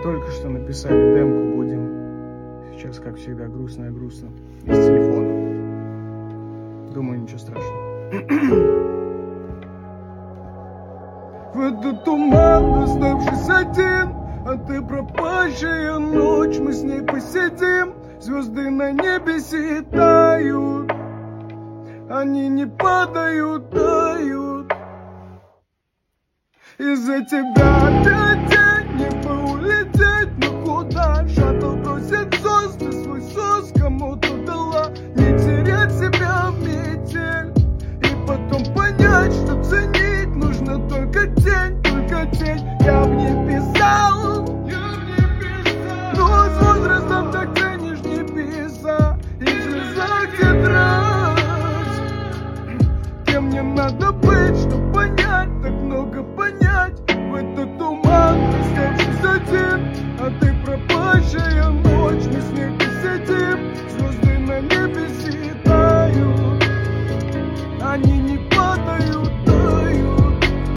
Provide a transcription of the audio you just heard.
только что написали демку, будем. Сейчас, как всегда, грустно. Из телефона. Думаю, ничего страшного. В этот туман, оставшись один, а ты пропащая ночь, мы с ней посидим. Звезды на небе светают, они не падают, тают. Из-за тебя опять день, небо улететь, но куда? Шаттл бросит звезды, свой сос кому-то дала. Не терять себя в метель, и потом понять, что ценить нужно только тень, только тень. Я в небеса, но с возрастом так ценишь небеса. И в слезах тетрадь, кем мне надо быть, чтобы понять, так много понять. В этот туман, оставшись один, а ты пропащая ночь, мы с ней посидим. Звезды на небе